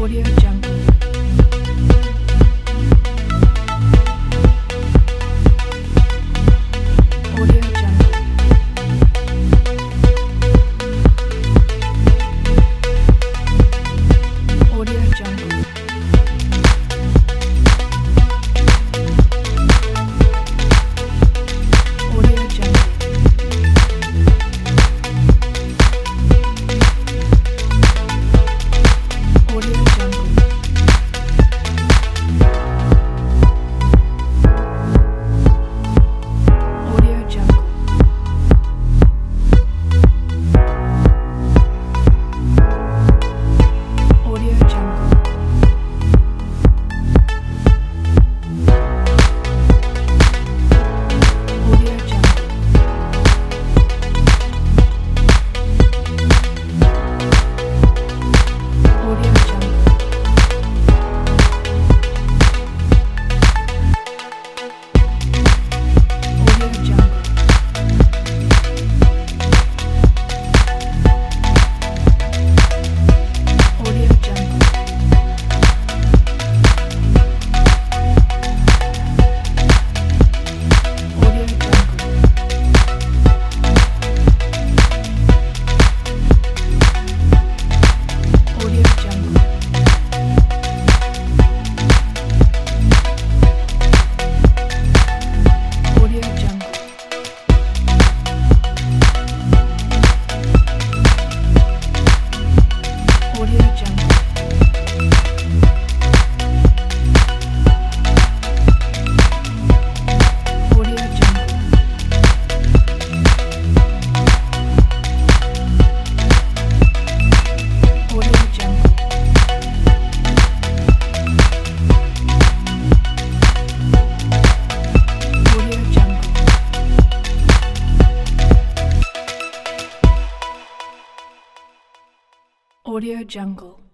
Audio Jungle. Audio Jungle. Audio Jungle. Audio Jungle. Audio Jungle. Audio Jungle. Audio Jungle. Audio Jungle. Audio Jungle. Audio Jungle. Audio Jungle. Audio Jungle. Audio Jungle. Audio Jungle. Audio Jungle. Audio Jungle. Audio Jungle. Audio Jungle. Audio Jungle.